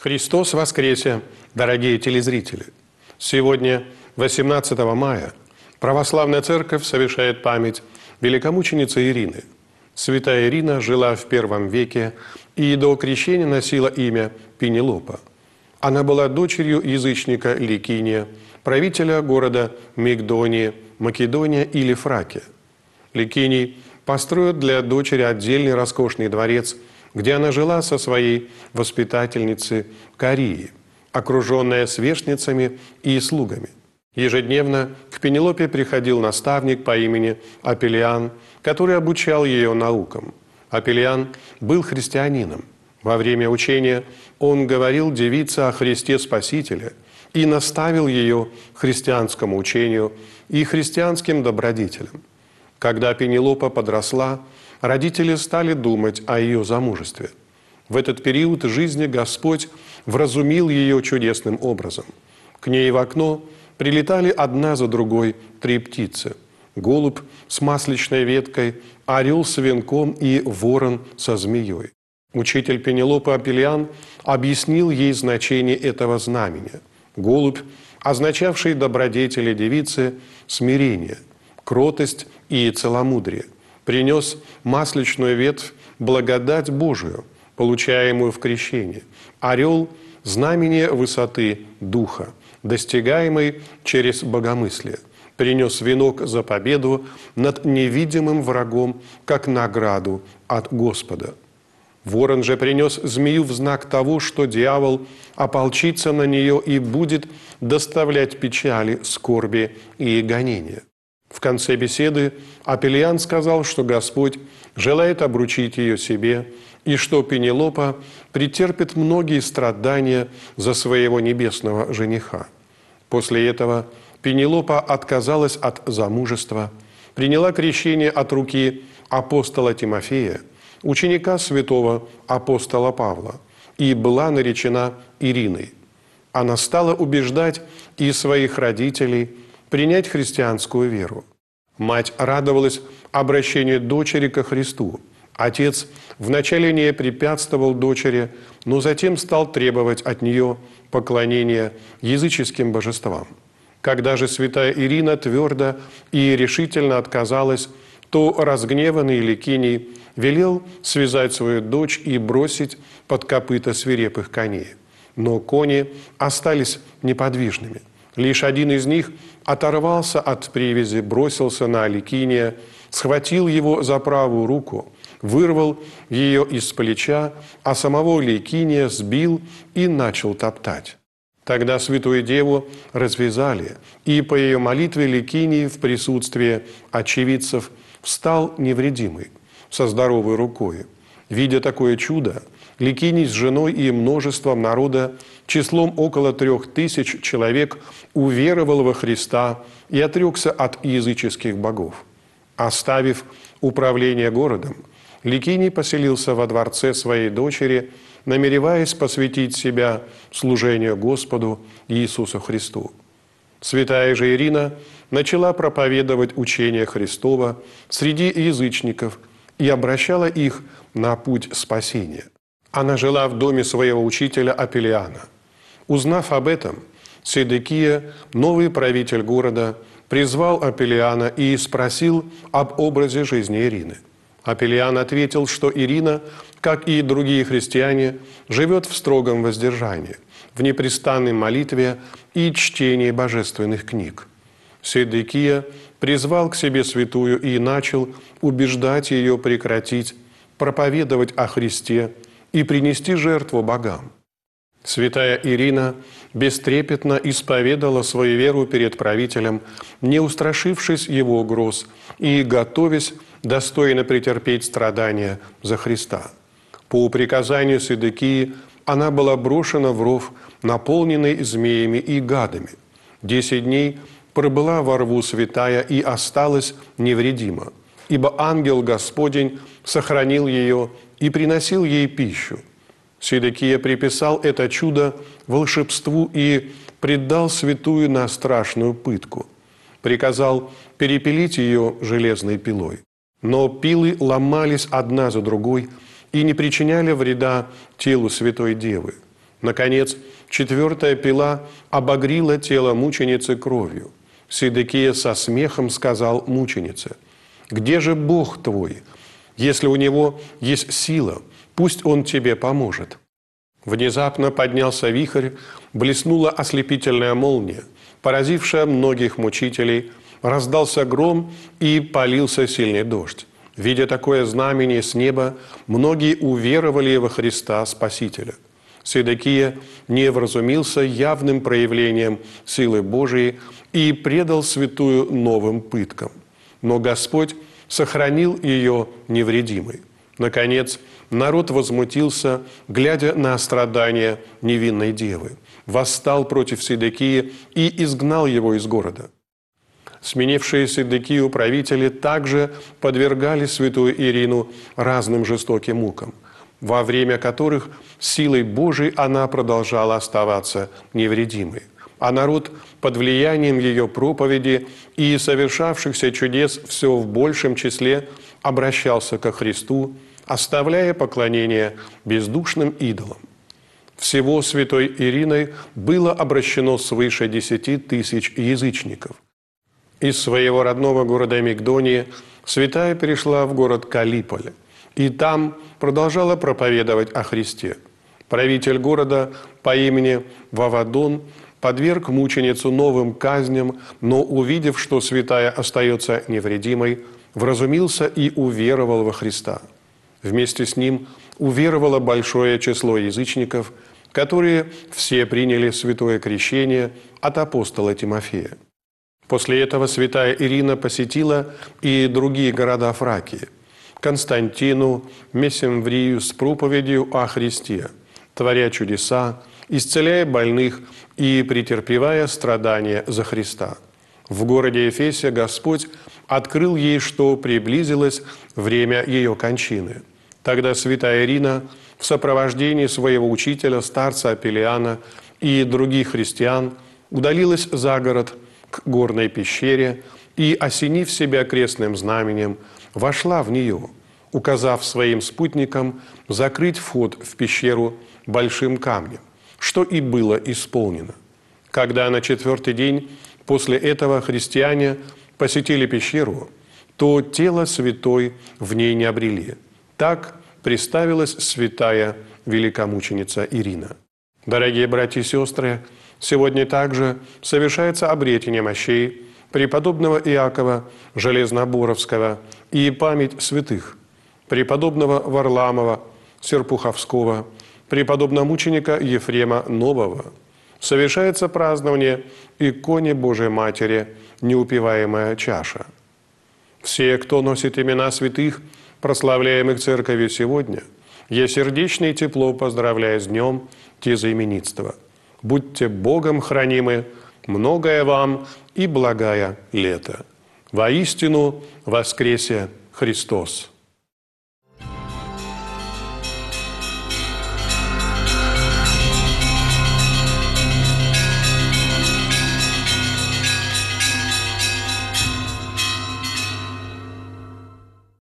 Христос воскресе, дорогие телезрители! Сегодня, 18 мая, Православная Церковь совершает память великомученицы Ирины. Святая Ирина жила в I веке и до крещения носила имя Пенелопа. Она была дочерью язычника Ликиния, правителя города Мигдонии, Македония или Фракия. Ликиний построил для дочери отдельный роскошный дворец, где она жила со своей воспитательницей Карией, окруженная сверстницами и слугами. Ежедневно к Пенелопе приходил наставник по имени Апеллиан, который обучал ее наукам. Апеллиан был христианином. Во время учения он говорил девице о Христе Спасителе и наставил ее христианскому учению и христианским добродетелям. Когда Пенелопа подросла, родители стали думать о ее замужестве. В этот период жизни Господь вразумил ее чудесным образом. К ней в окно прилетали одна за другой 3 птицы: голубь с масличной веткой, орел с венком и ворон со змеей. Учитель Пенелопы Апеллиан объяснил ей значение этого знамения. Голубь, означавший добродетели девицы, смирение, кротость и целомудрие, принес масличную ветвь благодать Божию, получаемую в крещении. Орел – знамение высоты духа, достигаемой через богомыслие, принес венок за победу над невидимым врагом, как награду от Господа. Ворон же принес змею в знак того, что дьявол ополчится на нее и будет доставлять печали, скорби и гонения. В конце беседы Апеллиан сказал, что Господь желает обручить ее себе и что Пенелопа претерпит многие страдания за своего небесного жениха. После этого Пенелопа отказалась от замужества, приняла крещение от руки апостола Тимофея, ученика святого апостола Павла, и была наречена Ириной. Она стала убеждать и своих родителей принять христианскую веру. Мать радовалась обращению дочери ко Христу. Отец вначале не препятствовал дочери, но затем стал требовать от нее поклонения языческим божествам. Когда же святая Ирина твердо и решительно отказалась, то разгневанный Ликиний велел связать свою дочь и бросить под копыта свирепых коней. Но кони остались неподвижными. Лишь один из них оторвался от привязи, бросился на Ликиния, схватил его за правую руку, вырвал ее из плеча, а самого Ликиния сбил и начал топтать. Тогда святую деву развязали, и по ее молитве Ликиний в присутствии очевидцев встал невредимый, со здоровой рукой. Видя такое чудо, Ликиний с женой и множеством народа, числом около 3000 человек, уверовал во Христа и отрекся от языческих богов. Оставив управление городом, Ликиний поселился во дворце своей дочери, намереваясь посвятить себя служению Господу Иисусу Христу. Святая же Ирина начала проповедовать учение Христова среди язычников и обращала их на путь спасения. Она жила в доме своего учителя Апеллиана. Узнав об этом, Седекия, новый правитель города, призвал Апеллиана и спросил об образе жизни Ирины. Апеллиан ответил, что Ирина, как и другие христиане, живет в строгом воздержании, в непрестанной молитве и чтении божественных книг. Седекия призвал к себе святую и начал убеждать ее прекратить проповедовать о Христе и принести жертву богам. Святая Ирина бестрепетно исповедала свою веру перед правителем, не устрашившись его угроз и готовясь достойно претерпеть страдания за Христа. По приказанию Седекии она была брошена в ров, наполненный змеями и гадами. 10 дней пробыла во рву святая и осталась невредима, ибо ангел Господень сохранил ее и приносил ей пищу. Седекия приписал это чудо волшебству и предал святую на страшную пытку. Приказал перепилить ее железной пилой. Но пилы ломались одна за другой и не причиняли вреда телу Святой Девы. Наконец, 4-я пила обогрила тело мученицы кровью. Сидекия со смехом сказал мученице: «Где же Бог твой? Если у Него есть сила, пусть Он тебе поможет». Внезапно поднялся вихрь, блеснула ослепительная молния, поразившая многих мучителей, раздался гром и полился сильный дождь. Видя такое знамение с неба, многие уверовали во Христа Спасителя. Сидекия не вразумился явным проявлением силы Божией и предал святую новым пыткам. Но Господь сохранил ее невредимой. Наконец, народ возмутился, глядя на страдания невинной девы, восстал против Сидекии и изгнал его из города. Сменившие Сидекию правители также подвергали святую Ирину разным жестоким мукам, во время которых силой Божией она продолжала оставаться невредимой. А народ под влиянием ее проповеди и совершавшихся чудес все в большем числе обращался ко Христу, оставляя поклонение бездушным идолам. Всего святой Ириной было обращено свыше 10 тысяч язычников. Из своего родного города Мигдонии святая перешла в город Калиполь и там продолжала проповедовать о Христе. Правитель города по имени Вавадон подверг мученицу новым казням, но, увидев, что святая остается невредимой, вразумился и уверовал во Христа. Вместе с ним уверовало большое число язычников, которые все приняли святое крещение от апостола Тимофея. После этого святая Ирина посетила и другие города Фракии – Константину, Месемврию с проповедью о Христе, творя чудеса, исцеляя больных и претерпевая страдания за Христа. В городе Эфесе Господь открыл ей, что приблизилось время ее кончины. Тогда святая Ирина в сопровождении своего учителя, старца Апеллиана и других христиан удалилась за город к горной пещере и, осенив себя крестным знаменем, вошла в нее, указав своим спутникам закрыть вход в пещеру большим камнем, что и было исполнено. Когда на 4-й день после этого христиане посетили пещеру, то тело святой в ней не обрели. Так представилась святая великомученица Ирина. Дорогие братья и сестры, сегодня также совершается обретение мощей преподобного Иакова Железноборовского и память святых преподобного Варламова Серпуховского, преподобномученика Ефрема Нового. Совершается празднование иконе Божией Матери «Неупиваемая чаша». Все, кто носит имена святых, прославляемых Церковью сегодня, я сердечно и тепло поздравляю с днем тезаименитства. Будьте Богом хранимы, многое вам и благая лето. Воистину воскресе Христос!